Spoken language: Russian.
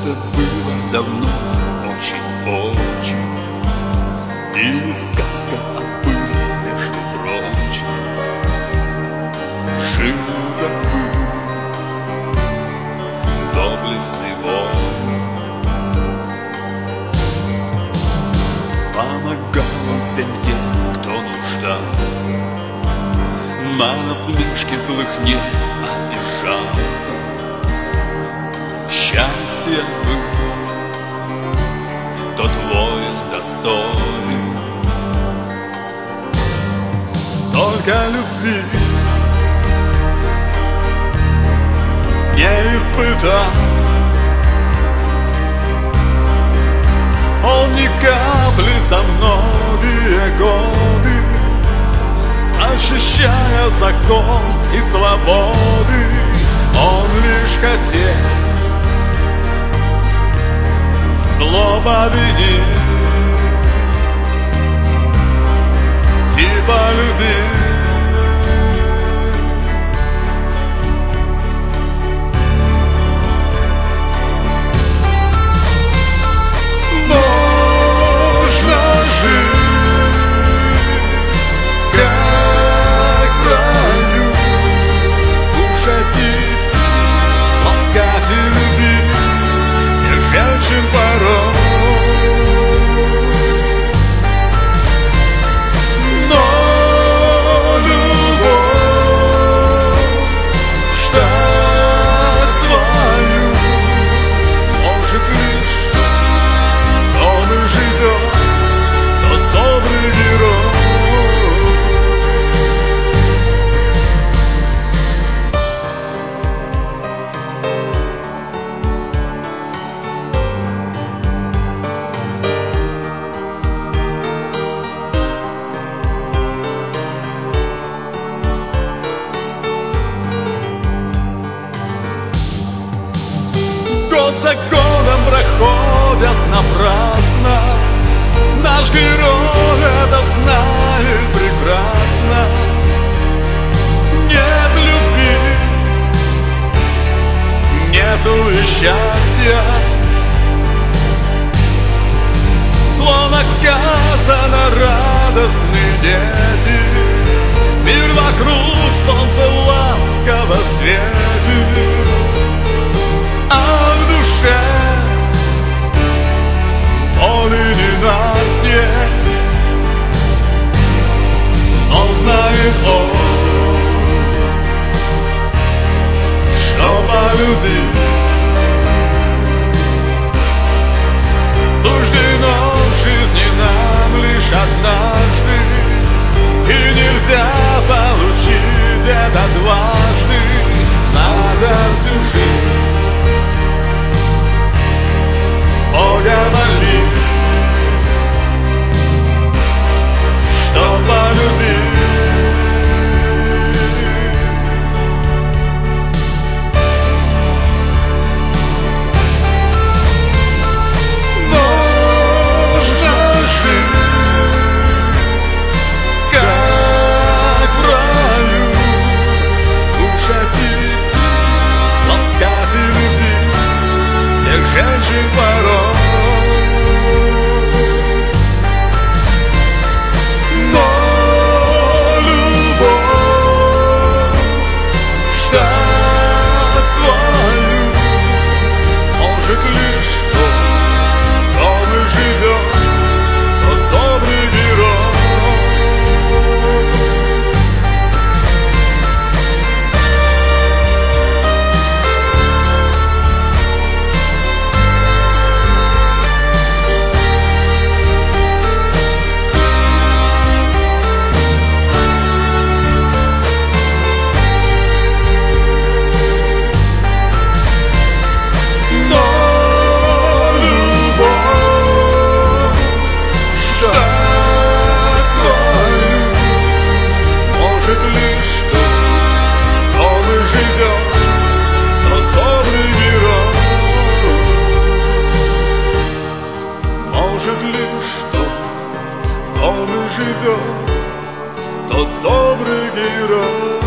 это было давно, очень-очень. И сказка о пыли, между прочим, жил-да-был доблестный воин. Помогал он тем, кто нуждался, на насмешки злых не обижал. Счастья был тот воин достоин, только любви не испытал. Он ни капли за многие годы, ощущая закон и свободы, он лишь хотел зло победить и полюбить. Год за годом проходят напрасно, наш герой это знает прекрасно. Нет любви, нету и счастья, словно сказано радостные дети. Мир вокруг солнце ласково светит, а в душе боль и ненастье. Но знает он, что полюбить суждено в жизни нам лишь однажды, и нельзя получить это дважды. Надо всю жизнь Бога молить, что полюбить. Нужно жить, как в раю, кушать и ласкать и любить всех женщин порой. Живет тот добрый герой.